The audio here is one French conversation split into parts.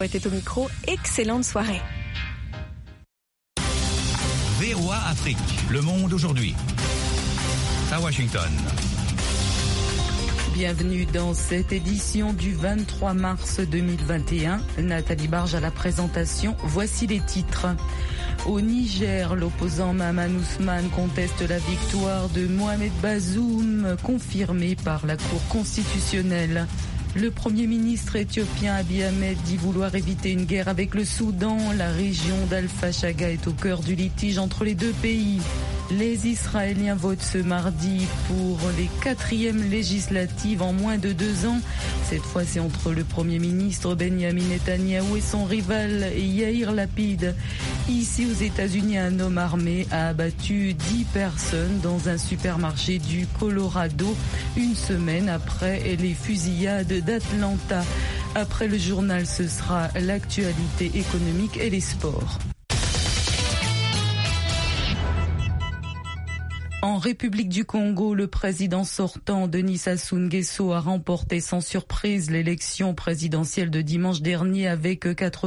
Était au micro, excellente soirée. VOA Afrique, le monde aujourd'hui. À Washington. Bienvenue dans cette édition du 23 mars 2021. Nathalie Barge à la présentation. Voici les titres. Au Niger, l'opposant Mahaman Ousmane conteste la victoire de Mohamed Bazoum, confirmée par la Cour constitutionnelle. Le Premier ministre éthiopien Abiy Ahmed dit vouloir éviter une guerre avec le Soudan. La région d'Al-Fashaga est au cœur du litige entre les deux pays. Les Israéliens votent ce mardi pour les 4e législatives en moins de 2 ans. Cette fois, c'est entre le Premier ministre Benjamin Netanyahou et son rival Yair Lapid. Ici, aux États-Unis, un homme armé a abattu 10 personnes dans un supermarché du Colorado, une semaine après les fusillades d'Atlanta. Après le journal, ce sera l'actualité économique et les sports. En République du Congo, le président sortant Denis Sassou Nguesso a remporté sans surprise l'élection présidentielle de dimanche dernier avec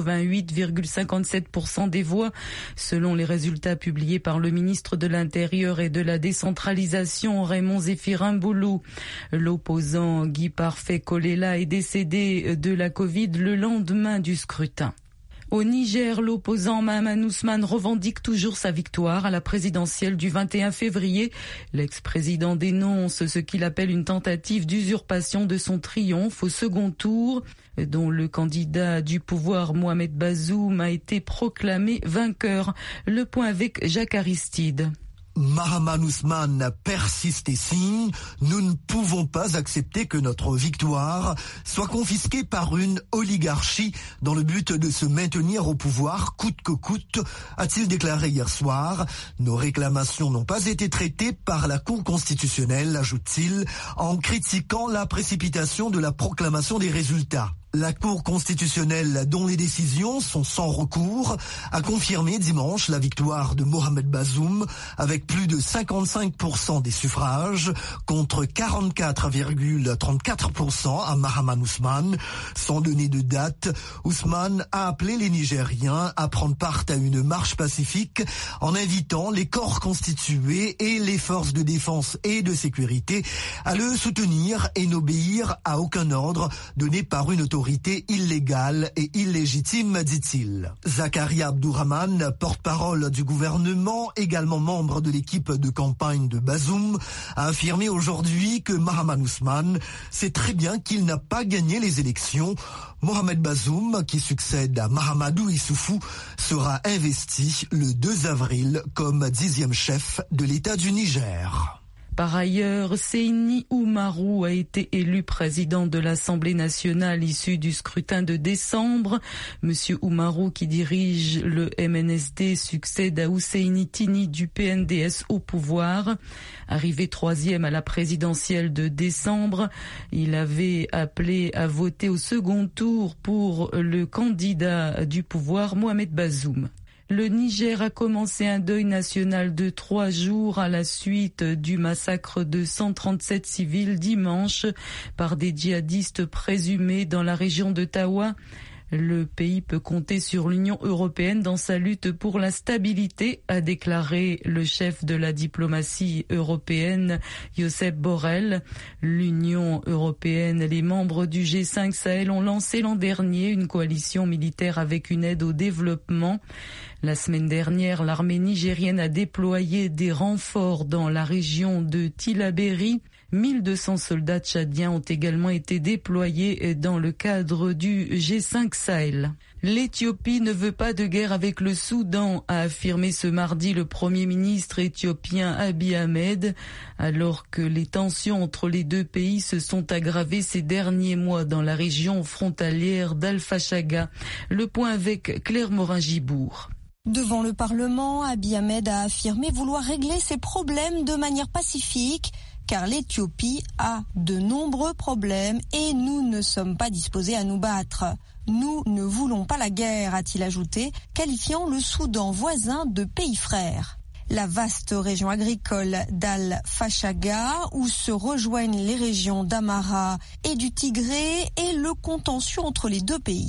88,57% des voix, selon les résultats publiés par le ministre de l'Intérieur et de la décentralisation Raymond Zéphirin Boulou. L'opposant Guy Parfait Kolela est décédé de la Covid le lendemain du scrutin. Au Niger, l'opposant Mahaman Ousmane revendique toujours sa victoire à la présidentielle du 21 février. L'ex-président dénonce ce qu'il appelle une tentative d'usurpation de son triomphe au second tour, dont le candidat du pouvoir Mohamed Bazoum a été proclamé vainqueur. Le point avec Jacques Aristide. Mahaman Ousmane persiste et signe. Nous ne pouvons pas accepter que notre victoire soit confisquée par une oligarchie dans le but de se maintenir au pouvoir coûte que coûte, a-t-il déclaré hier soir. Nos réclamations n'ont pas été traitées par la Cour constitutionnelle, ajoute-t-il, en critiquant la précipitation de la proclamation des résultats. La Cour constitutionnelle, dont les décisions sont sans recours, a confirmé dimanche la victoire de Mohamed Bazoum avec plus de 55% des suffrages contre 44,34% à Mahaman Ousmane. Sans donner de date, Ousmane a appelé les Nigériens à prendre part à une marche pacifique en invitant les corps constitués et les forces de défense et de sécurité à le soutenir et n'obéir à aucun ordre donné par une autorité illégale et illégitime, dit-il. Zakaria Abdourahmane, porte-parole du gouvernement, également membre de l'équipe de campagne de Bazoum, a affirmé aujourd'hui que Mahaman Ousmane sait très bien qu'il n'a pas gagné les élections. Mohamed Bazoum, qui succède à Mahamadou Issoufou, sera investi le 2 avril comme 10e chef de l'État du Niger. Par ailleurs, Seyni Oumarou a été élu président de l'Assemblée nationale issu du scrutin de décembre. Monsieur Oumarou, qui dirige le MNSD, succède à Ousseini Tini du PNDS au pouvoir. Arrivé 3e à la présidentielle de décembre, il avait appelé à voter au second tour pour le candidat du pouvoir, Mohamed Bazoum. Le Niger a commencé un deuil national de 3 jours à la suite du massacre de 137 civils dimanche par des djihadistes présumés dans la région de Tawa. Le pays peut compter sur l'Union européenne dans sa lutte pour la stabilité, a déclaré le chef de la diplomatie européenne, Josep Borrell. L'Union européenne et les membres du G5 Sahel ont lancé l'an dernier une coalition militaire avec une aide au développement. La semaine dernière, l'armée nigérienne a déployé des renforts dans la région de Tillabéri. 1200 soldats tchadiens ont également été déployés dans le cadre du G5 Sahel. L'Éthiopie ne veut pas de guerre avec le Soudan, a affirmé ce mardi le Premier ministre éthiopien Abiy Ahmed, alors que les tensions entre les deux pays se sont aggravées ces derniers mois dans la région frontalière d'Al-Fashaga. Le point avec Claire Morin-Gibourg. Devant le Parlement, Abiy Ahmed a affirmé vouloir régler ses problèmes de manière pacifique, car l'Éthiopie a de nombreux problèmes et nous ne sommes pas disposés à nous battre. Nous ne voulons pas la guerre, a-t-il ajouté, qualifiant le Soudan voisin de pays frère. La vaste région agricole d'Al-Fashaga, où se rejoignent les régions d'Amara et du Tigré, et le contentieux entre les deux pays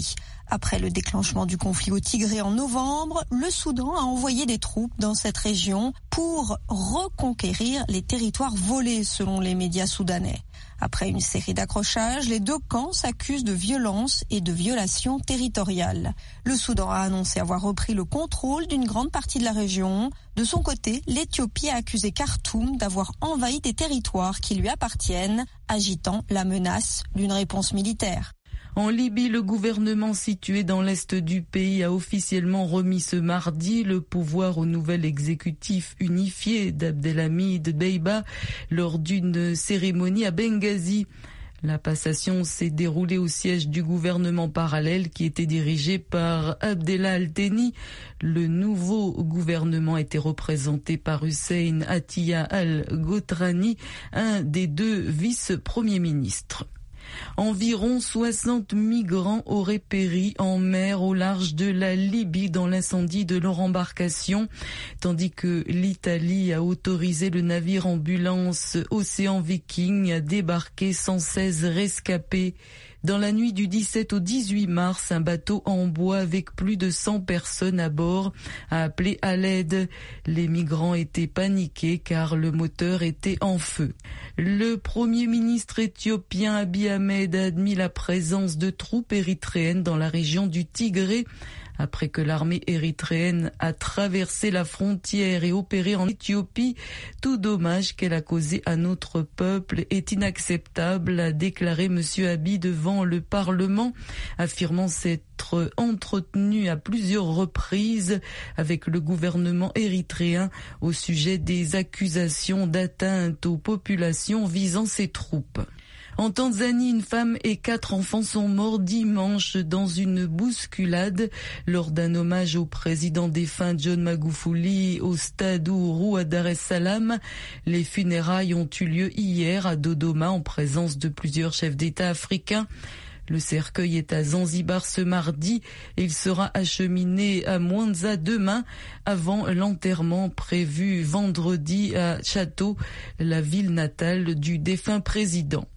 Après le déclenchement du conflit au Tigré en novembre, le Soudan a envoyé des troupes dans cette région pour reconquérir les territoires volés selon les médias soudanais. Après une série d'accrochages, les deux camps s'accusent de violence et de violations territoriales. Le Soudan a annoncé avoir repris le contrôle d'une grande partie de la région. De son côté, l'Éthiopie a accusé Khartoum d'avoir envahi des territoires qui lui appartiennent, agitant la menace d'une réponse militaire. En Libye, le gouvernement situé dans l'est du pays a officiellement remis ce mardi le pouvoir au nouvel exécutif unifié d'Abdelhamid Deiba lors d'une cérémonie à Benghazi. La passation s'est déroulée au siège du gouvernement parallèle qui était dirigé par Abdallah Al-Thani. Le nouveau gouvernement était représenté par Hussein Atiyah Al-Gotrani, un des deux vice-premiers ministres. Environ 60 migrants auraient péri en mer au large de la Libye dans l'incendie de leur embarcation, tandis que l'Italie a autorisé le navire ambulance Océan Viking à débarquer 116 rescapés. Dans la nuit du 17 au 18 mars, un bateau en bois avec plus de 100 personnes à bord a appelé à l'aide. Les migrants étaient paniqués car le moteur était en feu. Le premier ministre éthiopien Abiy Ahmed a admis la présence de troupes érythréennes dans la région du Tigré. Après que l'armée érythréenne a traversé la frontière et opéré en Éthiopie, tout dommage qu'elle a causé à notre peuple est inacceptable, a déclaré M. Abiy devant le Parlement, affirmant s'être entretenu à plusieurs reprises avec le gouvernement érythréen au sujet des accusations d'atteinte aux populations visant ces troupes. En Tanzanie, une femme et 4 enfants sont morts dimanche dans une bousculade lors d'un hommage au président défunt John Magufuli au stade Uhuru à Dar es Salaam. Les funérailles ont eu lieu hier à Dodoma en présence de plusieurs chefs d'État africains. Le cercueil est à Zanzibar ce mardi et il sera acheminé à Mwanza demain avant l'enterrement prévu vendredi à Chateau, la ville natale du défunt président.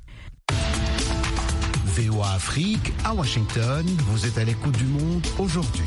VOA Afrique, à Washington, vous êtes à l'écoute du monde aujourd'hui.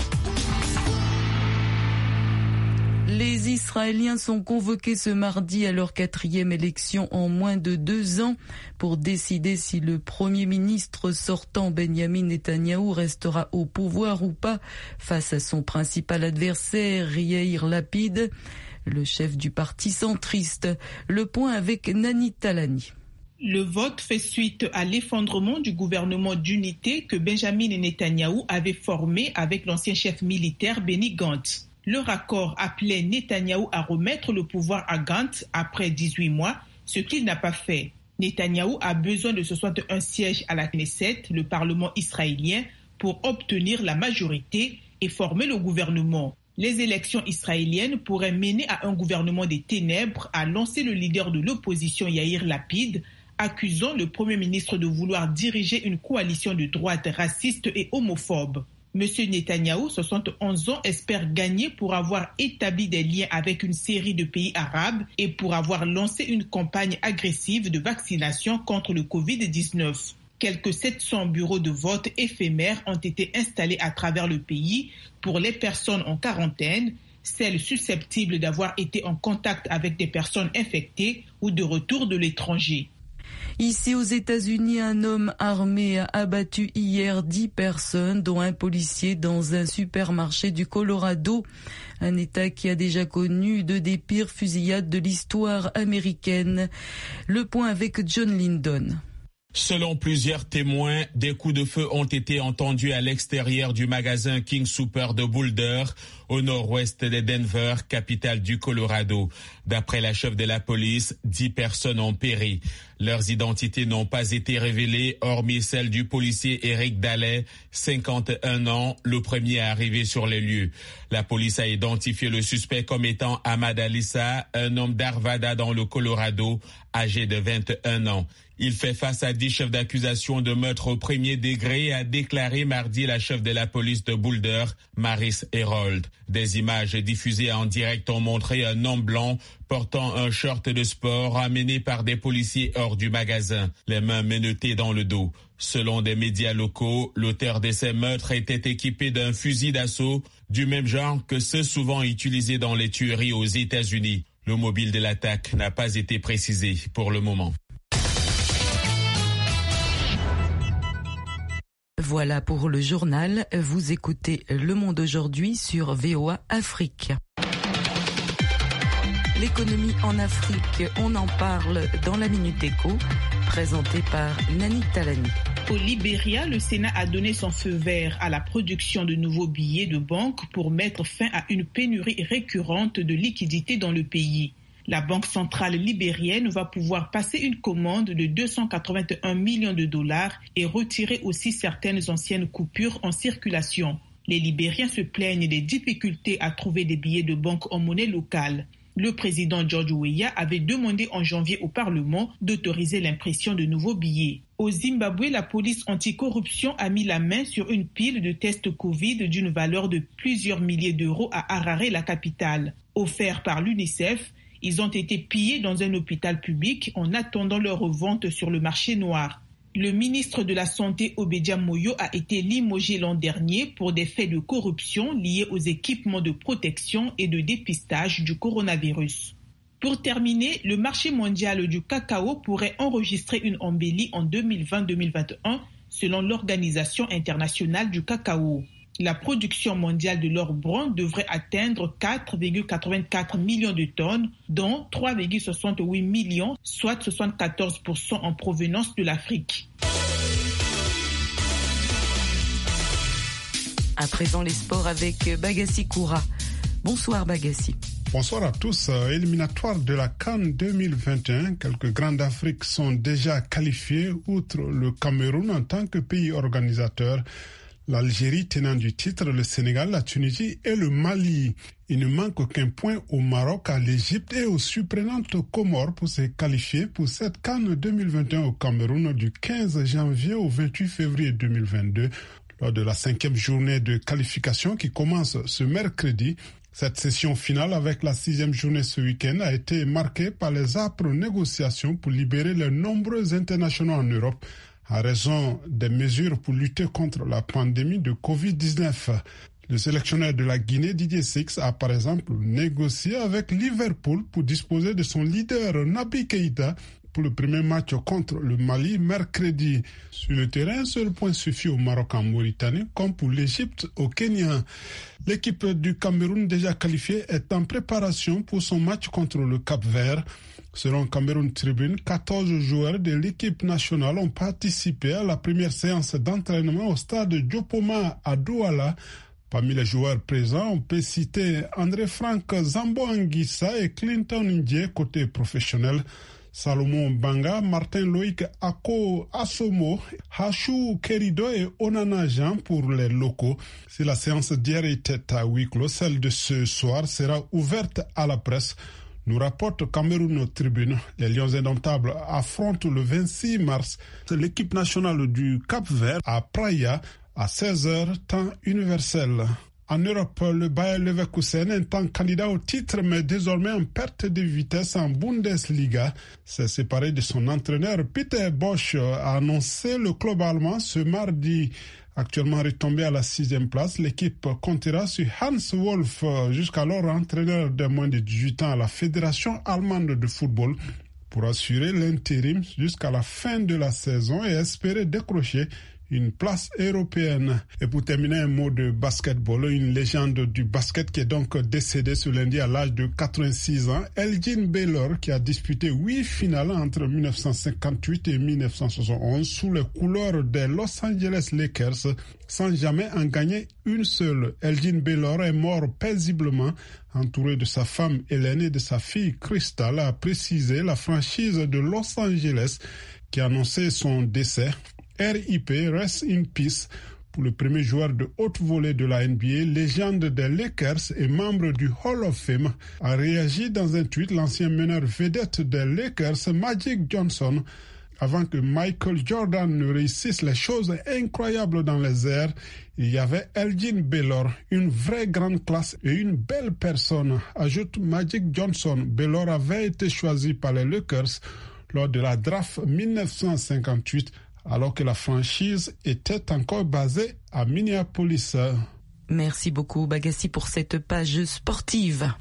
Les Israéliens sont convoqués ce mardi à leur 4e élection en moins de 2 ans pour décider si le Premier ministre sortant Benjamin Netanyahou restera au pouvoir ou pas face à son principal adversaire Yair Lapid, le chef du parti centriste. Le point avec Nani Talani. Le vote fait suite à l'effondrement du gouvernement d'unité que Benjamin Netanyahou avait formé avec l'ancien chef militaire Benny Gantz. Leur accord appelait Netanyahou à remettre le pouvoir à Gantz après 18 mois, ce qu'il n'a pas fait. Netanyahou a besoin de 61 sièges à la Knesset, le Parlement israélien, pour obtenir la majorité et former le gouvernement. Les élections israéliennes pourraient mener à un gouvernement des ténèbres, a lancé le leader de l'opposition Yair Lapid, accusant le Premier ministre de vouloir diriger une coalition de droite raciste et homophobe. M. Netanyahou, 71 ans, espère gagner pour avoir établi des liens avec une série de pays arabes et pour avoir lancé une campagne agressive de vaccination contre le Covid-19. Quelques 700 bureaux de vote éphémères ont été installés à travers le pays pour les personnes en quarantaine, celles susceptibles d'avoir été en contact avec des personnes infectées ou de retour de l'étranger. Ici aux États-Unis, un homme armé a abattu hier 10 personnes, dont un policier dans un supermarché du Colorado. Un État qui a déjà connu 2 des pires fusillades de l'histoire américaine. Le point avec John Lindon. Selon plusieurs témoins, des coups de feu ont été entendus à l'extérieur du magasin King Soopers de Boulder, au nord-ouest de Denver, capitale du Colorado. D'après la chef de la police, 10 personnes ont péri. Leurs identités n'ont pas été révélées, hormis celle du policier Eric Daley, 51 ans, le premier à arriver sur les lieux. La police a identifié le suspect comme étant Ahmad Alissa, un homme d'Arvada dans le Colorado, âgé de 21 ans. Il fait face à 10 chefs d'accusation de meurtre au premier degré, a déclaré mardi la chef de la police de Boulder, Maris Herold. Des images diffusées en direct ont montré un homme blanc portant un short de sport amené par des policiers hors du magasin, les mains menottées dans le dos. Selon des médias locaux, l'auteur de ces meurtres était équipé d'un fusil d'assaut du même genre que ceux souvent utilisés dans les tueries aux États-Unis. Le mobile de l'attaque n'a pas été précisé pour le moment. Voilà pour le journal. Vous écoutez Le Monde aujourd'hui sur VOA Afrique. L'économie en Afrique, on en parle dans la Minute Éco, présentée par Nani Talani. Au Libéria, le Sénat a donné son feu vert à la production de nouveaux billets de banque pour mettre fin à une pénurie récurrente de liquidités dans le pays. La Banque centrale libérienne va pouvoir passer une commande de 281 millions de dollars et retirer aussi certaines anciennes coupures en circulation. Les Libériens se plaignent des difficultés à trouver des billets de banque en monnaie locale. Le président George Weah avait demandé en janvier au Parlement d'autoriser l'impression de nouveaux billets. Au Zimbabwe, la police anticorruption a mis la main sur une pile de tests Covid d'une valeur de plusieurs milliers d'euros à Harare, la capitale. Offerts par l'UNICEF, ils ont été pillés dans un hôpital public en attendant leur revente sur le marché noir. Le ministre de la Santé, Obedia Moyo, a été limogé l'an dernier pour des faits de corruption liés aux équipements de protection et de dépistage du coronavirus. Pour terminer, le marché mondial du cacao pourrait enregistrer une embellie en 2020-2021 selon l'Organisation internationale du cacao. La production mondiale de l'or brun devrait atteindre 4,84 millions de tonnes, dont 3,68 millions, soit 74% en provenance de l'Afrique. À présent, les sports avec Bagassi Koura. Bonsoir Bagassi. Bonsoir à tous. Éliminatoire de la CAN 2021, quelques grands d'Afrique sont déjà qualifiés, outre le Cameroun en tant que pays organisateur. L'Algérie tenant du titre, le Sénégal, la Tunisie et le Mali. Il ne manque aucun point au Maroc, à l'Égypte et aux surprenantes Comores pour se qualifier pour cette CAN 2021 au Cameroun du 15 janvier au 28 février 2022. Lors de la 5e journée de qualification qui commence ce mercredi, cette session finale avec la 6e journée ce week-end a été marquée par les âpres négociations pour libérer les nombreux internationaux en Europe à raison des mesures pour lutter contre la pandémie de Covid-19. Le sélectionneur de la Guinée, Didier Six, a par exemple négocié avec Liverpool pour disposer de son leader Naby Keïta pour le premier match contre le Mali mercredi. Sur le terrain, seul point suffit au Maroc en Mauritanie, comme pour l'Égypte au Kenya. L'équipe du Cameroun déjà qualifiée est en préparation pour son match contre le Cap-Vert. Selon Cameroun Tribune, 14 joueurs de l'équipe nationale ont participé à la première séance d'entraînement au stade Diopoma à Douala. Parmi les joueurs présents, on peut citer André-Franck Zambo-Anguissa et Clinton Ndié côté professionnel. Salomon Banga, Martin Loïc Ako Asomo, Hachou Kerido et Onana Jean pour les locaux. Si la séance d'hier était à huis clos, celle de ce soir sera ouverte à la presse. Nous rapporte Cameroun Tribune. Les Lions indomptables affrontent le 26 mars l'équipe nationale du Cap-Vert à Praia à 16h, temps universel. En Europe, le Bayer Leverkusen est un candidat au titre, mais désormais en perte de vitesse en Bundesliga. S'est séparé de son entraîneur Peter Bosch, a annoncé le club allemand ce mardi. Actuellement retombé à la 6e place, l'équipe comptera sur Hans Wolf, jusqu'alors entraîneur de moins de 18 ans à la Fédération allemande de football, pour assurer l'intérim jusqu'à la fin de la saison et espérer décrocher une place européenne. Et pour terminer, un mot de basketball, une légende du basket qui est donc décédée ce lundi à l'âge de 86 ans, Elgin Baylor, qui a disputé 8 finales entre 1958 et 1971 sous les couleurs des Los Angeles Lakers, sans jamais en gagner une seule. Elgin Baylor est mort paisiblement, entouré de sa femme Hélène et de sa fille Crystal, a précisé la franchise de Los Angeles qui a annoncé son décès. RIP, Rest in Peace, pour le premier joueur de haute volée de la NBA, légende des Lakers et membre du Hall of Fame, a réagi dans un tweet. L'ancien meneur vedette des Lakers, Magic Johnson, avant que Michael Jordan ne réussisse les choses incroyables dans les airs, il y avait Elgin Baylor, une vraie grande classe et une belle personne, ajoute Magic Johnson. Baylor avait été choisi par les Lakers lors de la draft 1958, alors que la franchise était encore basée à Minneapolis. Merci beaucoup Bagassi pour cette page sportive.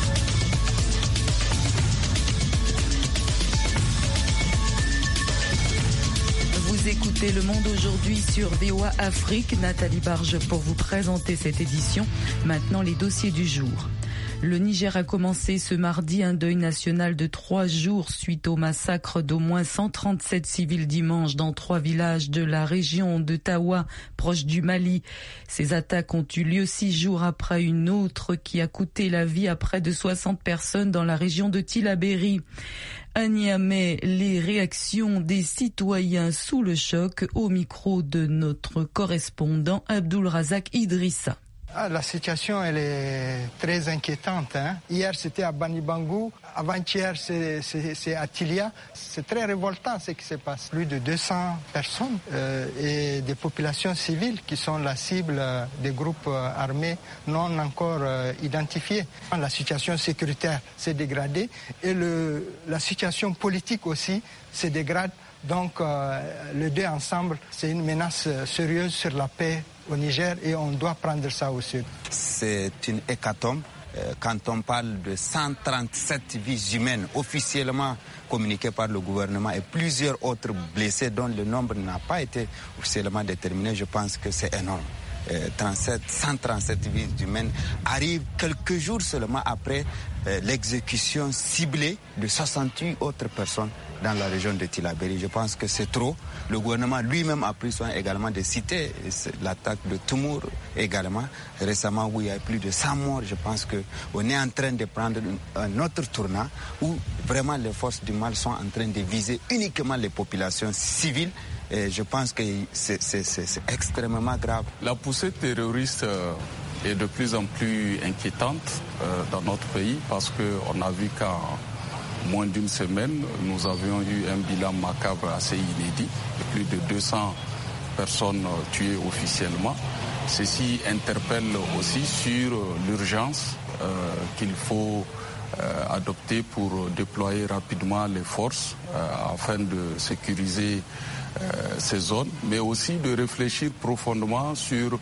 Vous écoutez Le Monde aujourd'hui sur VOA Afrique. Nathalie Barge pour vous présenter cette édition. Maintenant les dossiers du jour. Le Niger a commencé ce mardi un deuil national de 3 jours suite au massacre d'au moins 137 civils dimanche dans 3 villages de la région de Tawa, proche du Mali. Ces attaques ont eu lieu 6 jours après une autre qui a coûté la vie à près de 60 personnes dans la région de Tillabéri. À Niamey, les réactions des citoyens sous le choc au micro de notre correspondant Abdul Razak Idrissa. La situation elle est très inquiétante. Hier c'était à Banibangou, avant-hier c'est à Tilia. C'est très révoltant ce qui se passe. Plus de 200 personnes et des populations civiles qui sont la cible des groupes armés non encore identifiés. La situation sécuritaire s'est dégradée et la situation politique aussi se dégrade. Donc les deux ensemble, c'est une menace sérieuse sur la paix au Niger et on doit prendre ça au sud. C'est une hécatombe. Quand on parle de 137 vies humaines officiellement communiquées par le gouvernement et plusieurs autres blessés dont le nombre n'a pas été officiellement déterminé, je pense que c'est énorme. 137 vies humaines arrivent quelques jours seulement après l'exécution ciblée de 68 autres personnes dans la région de Tillabéri. Je pense que c'est trop. Le gouvernement lui-même a pris soin également de citer l'attaque de Toumour également, récemment où il y a plus de 100 morts. Je pense qu'on est en train de prendre un autre tournant où vraiment les forces du mal sont en train de viser uniquement les populations civiles. Et je pense que c'est extrêmement grave. La poussée terroriste est de plus en plus inquiétante dans notre pays parce qu'on a vu qu'en moins d'une semaine, nous avions eu un bilan macabre assez inédit, de plus de 200 personnes tuées officiellement. Ceci interpelle aussi sur l'urgence qu'il faut adopter pour déployer rapidement les forces afin de sécuriser ces zones, mais aussi de réfléchir profondément sur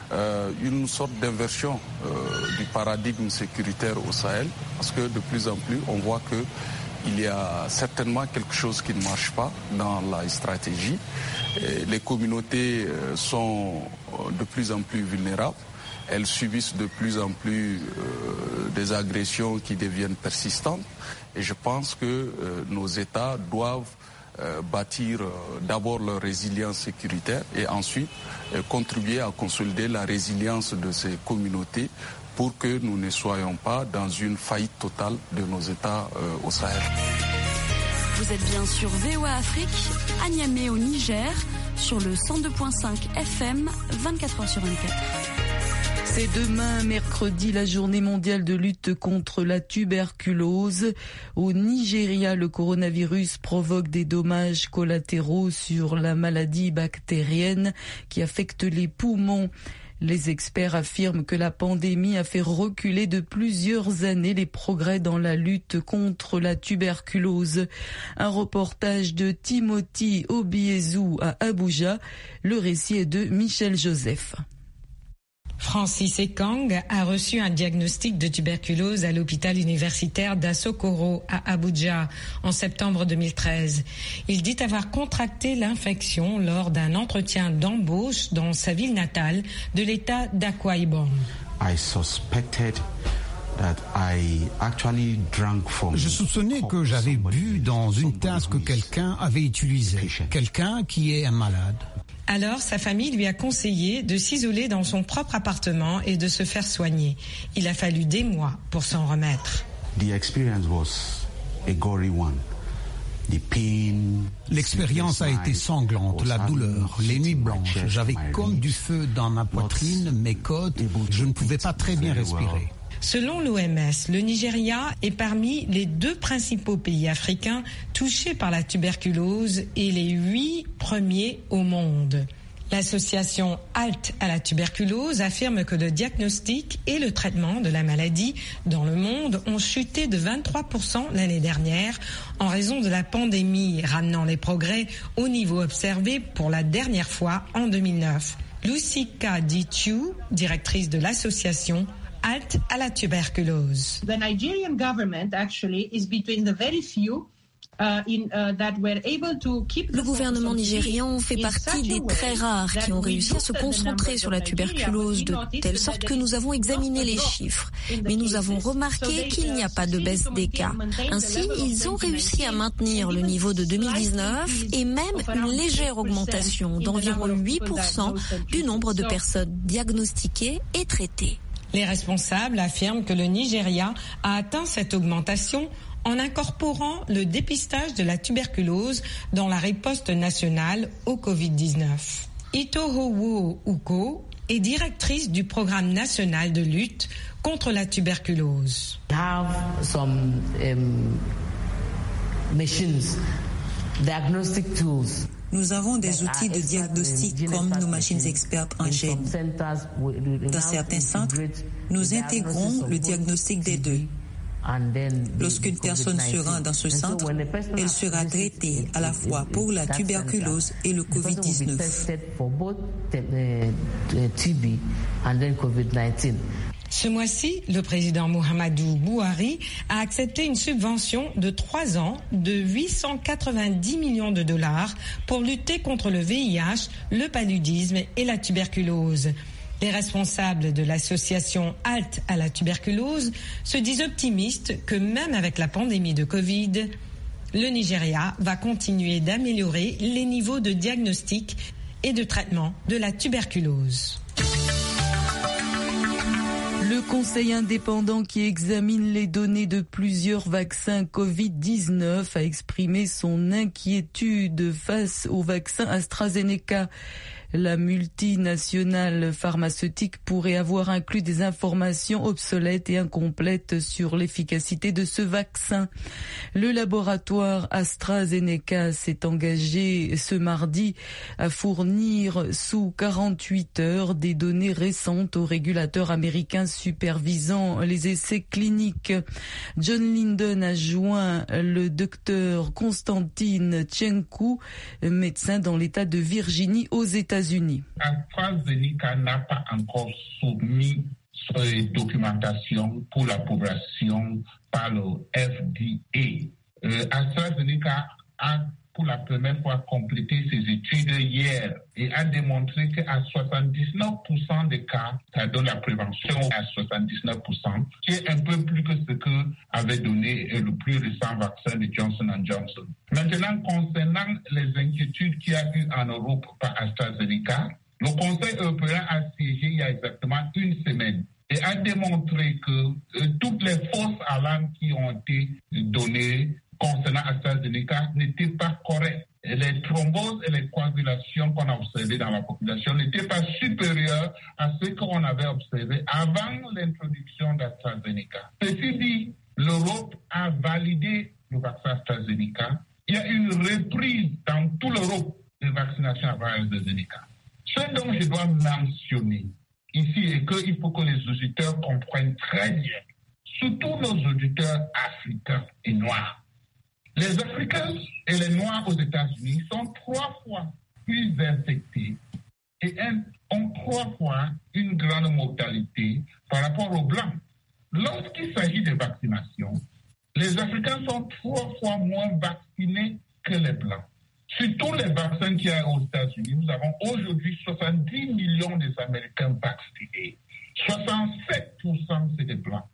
une sorte d'inversion du paradigme sécuritaire au Sahel, parce que de plus en plus, on voit qu'il y a certainement quelque chose qui ne marche pas dans la stratégie. Et les communautés sont de plus en plus vulnérables. Elles subissent de plus en plus des agressions qui deviennent persistantes. Et je pense que nos États doivent bâtir d'abord leur résilience sécuritaire et ensuite contribuer à consolider la résilience de ces communautés pour que nous ne soyons pas dans une faillite totale de nos États au Sahel. Vous êtes bien sur VOA Afrique, à Niamey au Niger, sur le 102.5 FM, 24h sur 24. C'est demain, mercredi, la journée mondiale de lutte contre la tuberculose. Au Nigeria, le coronavirus provoque des dommages collatéraux sur la maladie bactérienne qui affecte les poumons. Les experts affirment que la pandémie a fait reculer de plusieurs années les progrès dans la lutte contre la tuberculose. Un reportage de Timothy Obiezu à Abuja. Le récit est de Michel Joseph. Francis Ekang a reçu un diagnostic de tuberculose à l'hôpital universitaire d'Asokoro à Abuja en septembre 2013. Il dit avoir contracté l'infection lors d'un entretien d'embauche dans sa ville natale de l'État d'Akwa Ibom. Je soupçonnais que j'avais bu dans une tasse que quelqu'un avait utilisée, quelqu'un qui est un malade. Alors, sa famille lui a conseillé de s'isoler dans son propre appartement et de se faire soigner. Il a fallu des mois pour s'en remettre. L'expérience a été sanglante, la douleur, les nuits blanches. J'avais comme du feu dans ma poitrine, mes côtes. Je ne pouvais pas très bien respirer. Selon l'OMS, le Nigeria est parmi les 2 principaux pays africains touchés par la tuberculose et les 8 premiers au monde. L'association HALT à la tuberculose affirme que le diagnostic et le traitement de la maladie dans le monde ont chuté de 23% l'année dernière en raison de la pandémie, ramenant les progrès au niveau observé pour la dernière fois en 2009. Lucika Dichu, directrice de l'association HALT à la tuberculose. The Nigerian government actually is between the very few Le gouvernement nigérian fait partie des très rares qui ont réussi à se concentrer sur la tuberculose de telle sorte que nous avons examiné les chiffres. Mais nous avons remarqué qu'il n'y a pas de baisse des cas. Ainsi, ils ont réussi à maintenir le niveau de 2019 et même une légère augmentation d'environ 8% du nombre de personnes diagnostiquées et traitées. Les responsables affirment que le Nigeria a atteint cette augmentation en incorporant le dépistage de la tuberculose dans la riposte nationale au Covid-19. Itohowo Uko est directrice du programme national de lutte contre la tuberculose. Nous avons des outils de diagnostic comme nos machines expertes en gènes. Dans certains centres, nous intégrons le diagnostic des 2. Lorsqu'une personne se rend dans ce centre, elle sera traitée à la fois pour la tuberculose et le Covid-19. Ce mois-ci, le président Muhammadu Buhari a accepté une subvention de 3 ans de 890 millions de dollars pour lutter contre le VIH, le paludisme et la tuberculose. Les responsables de l'association HALT à la tuberculose se disent optimistes que même avec la pandémie de Covid, le Nigeria va continuer d'améliorer les niveaux de diagnostic et de traitement de la tuberculose. Le Conseil indépendant qui examine les données de plusieurs vaccins Covid-19 a exprimé son inquiétude face au vaccin AstraZeneca. La multinationale pharmaceutique pourrait avoir inclus des informations obsolètes et incomplètes sur l'efficacité de ce vaccin. Le laboratoire AstraZeneca s'est engagé ce mardi à fournir sous 48 heures des données récentes au régulateur américain supervisant les essais cliniques. John Linden a joint le docteur Constantine Tchenkou, médecin dans l'État de Virginie aux États-Unis. AstraZeneca n'a pas encore soumis sa documentation pour l'approbation par le FDA. AstraZeneca a pour la première fois complété ses études hier et a démontré qu'à 79% des cas, ça donne la prévention à 79%, qui est un peu plus que ce que avait donné le plus récent vaccin de Johnson & Johnson. Maintenant, concernant les inquiétudes qu'il y a eu en Europe par AstraZeneca, le Conseil européen a siégé il y a exactement une semaine et a démontré que toutes les fausses alarmes qui ont été données concernant AstraZeneca n'étaient pas correctes. Les thromboses et les coagulations qu'on a observées dans la population n'étaient pas supérieures à ce qu'on avait observé avant l'introduction d'AstraZeneca. Ceci dit, l'Europe a validé le vaccin AstraZeneca. Il y a une reprise dans toute l'Europe de vaccination à AstraZeneca. Ce dont je dois mentionner ici est qu'il faut que les auditeurs comprennent très bien, surtout nos auditeurs africains et noirs. Les Africains et les Noirs aux États-Unis sont 3 fois plus infectés et ont 3 fois une grande mortalité par rapport aux Blancs. Lorsqu'il s'agit de vaccination, les Africains sont 3 fois moins vaccinés que les Blancs. Sur tous les vaccins qu'il y a aux États-Unis, nous avons aujourd'hui 70 millions d'Américains vaccinés. 67% c'est des Blancs,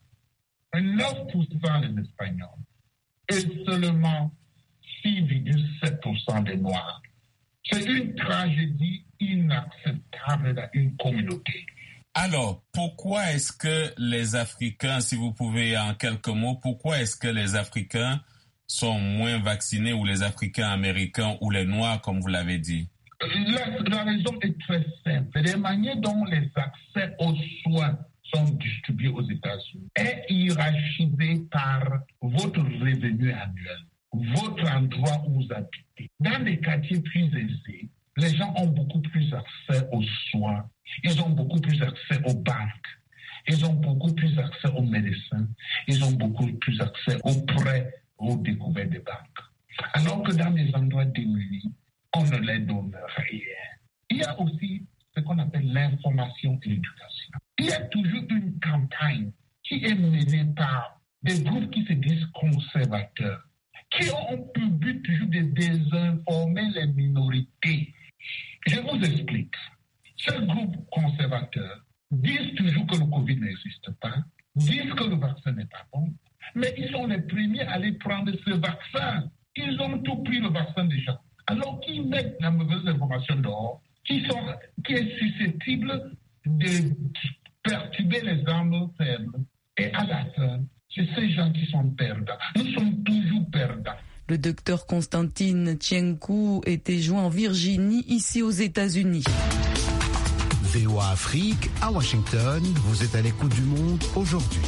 9% les Espagnols. Et seulement 6,7% des Noirs. C'est une tragédie inacceptable dans une communauté. Alors, pourquoi est-ce que les Africains, si vous pouvez en quelques mots, pourquoi est-ce que les Africains sont moins vaccinés ou les Africains américains ou les Noirs, comme vous l'avez dit? La raison est très simple. Les manières dont les accès aux soins sont distribués aux États-Unis est hiérarchisé par votre revenu annuel, votre endroit où vous habitez. Dans les quartiers plus aisés, les gens ont beaucoup plus accès aux soins, ils ont beaucoup plus accès aux banques, ils ont beaucoup plus accès aux médecins, ils ont beaucoup plus accès aux prêts, aux découvertes des banques. Alors que dans les endroits démunis, on ne les donne rien. Il y a aussi ce qu'on appelle l'information et l'éducation. Il y a toujours une campagne qui est menée par des groupes qui se disent conservateurs, qui ont pour but toujours de désinformer les minorités. Je vous explique. Ces groupes conservateurs disent toujours que le Covid n'existe pas, disent que le vaccin n'est pas bon, mais ils sont les premiers à aller prendre ce vaccin. Ils ont tout pris le vaccin déjà. Alors qu'ils mettent la mauvaise information dehors, qui est susceptible de perturber les âmes faibles. Et à la fin, c'est ces gens qui sont perdants. Nous sommes toujours perdants. Le docteur Constantine Tchienkou était joint en Virginie, ici aux États-Unis. VOA Afrique, à Washington, vous êtes à l'écoute du monde aujourd'hui.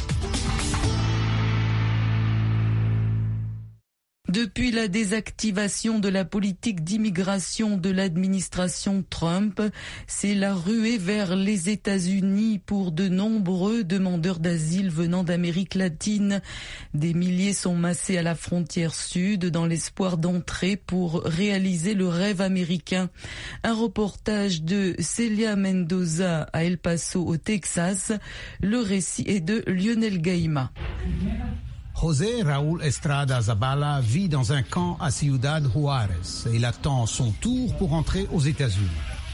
Depuis la désactivation de la politique d'immigration de l'administration Trump, c'est la ruée vers les États-Unis pour de nombreux demandeurs d'asile venant d'Amérique latine. Des milliers sont massés à la frontière sud dans l'espoir d'entrer pour réaliser le rêve américain. Un reportage de Celia Mendoza à El Paso au Texas. Le récit est de Lionel Gaima. José Raúl Estrada Zabala vit dans un camp à Ciudad Juárez et il attend son tour pour entrer aux États-Unis.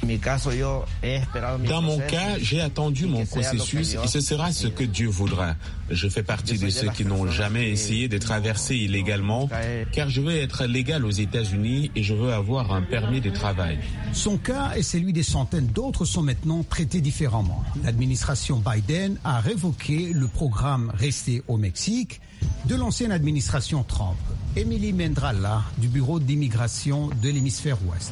Dans mon cas, j'ai attendu mon processus et ce sera ce que Dieu voudra. Je fais partie de ceux qui n'ont jamais essayé de traverser illégalement car je veux être légal aux États-Unis et je veux avoir un permis de travail. Son cas et celui des centaines d'autres sont maintenant traités différemment. L'administration Biden a révoqué le programme Rester au Mexique de l'ancienne administration Trump. Émilie Mendrala du bureau d'immigration de l'hémisphère ouest.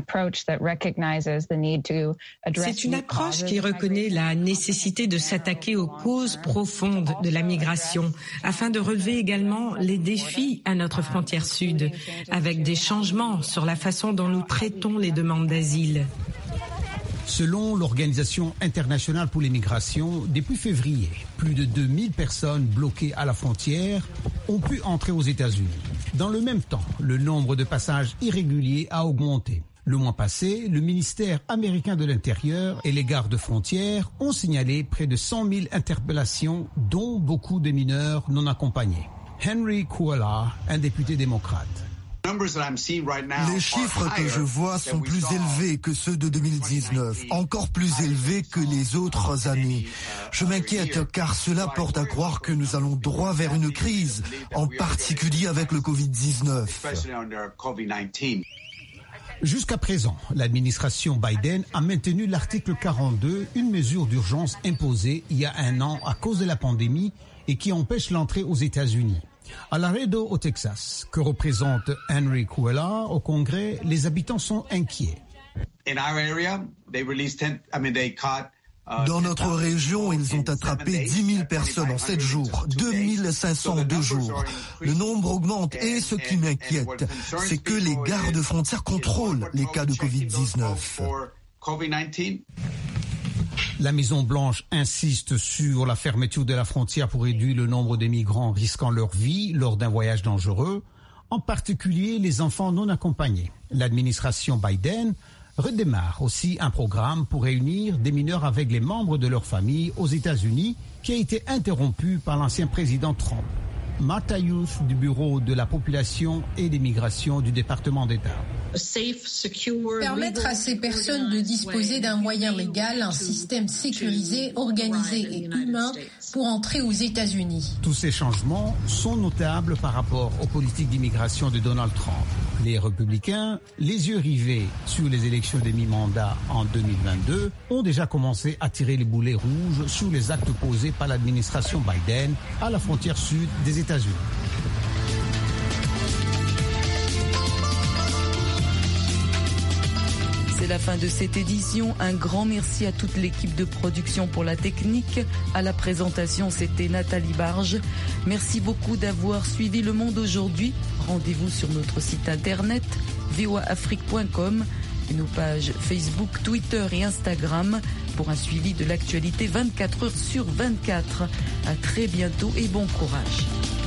C'est une approche qui reconnaît la nécessité de s'attaquer aux causes profondes de la migration afin de relever également les défis à notre frontière sud avec des changements sur la façon dont nous traitons les demandes d'asile. Selon l'Organisation internationale pour l'immigration, depuis février, plus de 2000 personnes bloquées à la frontière ont pu entrer aux États-Unis. Dans le même temps, le nombre de passages irréguliers a augmenté. Le mois passé, le ministère américain de l'Intérieur et les gardes-frontières ont signalé près de 100 000 interpellations, dont beaucoup de mineurs non accompagnés. Henry Kuala, un député démocrate. Les chiffres que je vois sont plus élevés que ceux de 2019, encore plus élevés que les autres années. Je m'inquiète car cela porte à croire que nous allons droit vers une crise, en particulier avec le Covid-19. Jusqu'à présent, l'administration Biden a maintenu l'article 42, une mesure d'urgence imposée il y a un an à cause de la pandémie et qui empêche l'entrée aux États-Unis. À Laredo, au Texas, que représente Henry Kuela au Congrès, les habitants sont inquiets. Dans notre région, ils ont attrapé 10 000 personnes en 7 jours, 2 500 en 2 jours. Le nombre augmente et ce qui m'inquiète, c'est que les gardes-frontières contrôlent les cas de Covid-19. La Maison-Blanche insiste sur la fermeture de la frontière pour réduire le nombre de migrants risquant leur vie lors d'un voyage dangereux, en particulier les enfants non accompagnés. L'administration Biden redémarre aussi un programme pour réunir des mineurs avec les membres de leur famille aux États-Unis qui a été interrompu par l'ancien président Trump. Martha Youth du Bureau de la population et des migrations du département d'État. Permettre à ces personnes de disposer d'un moyen légal, un système sécurisé, organisé et humain pour entrer aux États-Unis. Tous ces changements sont notables par rapport aux politiques d'immigration de Donald Trump. Les républicains, les yeux rivés sur les élections de mi-mandat en 2022, ont déjà commencé à tirer les boulets rouges sur les actes posés par l'administration Biden à la frontière sud des États-Unis. C'est la fin de cette édition. Un grand merci à toute l'équipe de production pour la technique. À la présentation, c'était Nathalie Barge. Merci beaucoup d'avoir suivi Le Monde aujourd'hui. Rendez-vous sur notre site internet voaafrique.com et nos pages Facebook, Twitter et Instagram pour un suivi de l'actualité 24 heures sur 24. À très bientôt et bon courage.